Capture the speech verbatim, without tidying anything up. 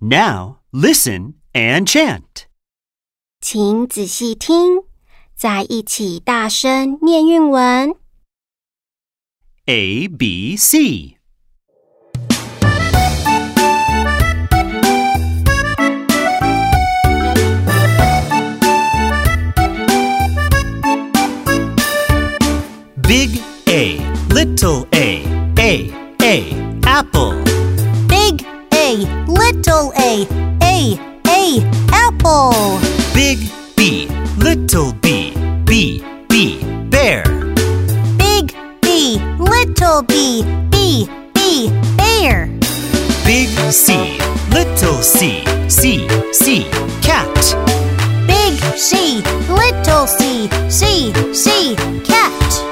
Now listen and chant. 请仔细听，再一起大声念韵文。 A, B, C. Big A, little a, A, A, apple. Big A, little a, A, A, apple. Big B, little b, B, B, bear. Big B, little b, B, B, bear. Big C, little c, C, C, cat. Big C, little c, C, C, cat.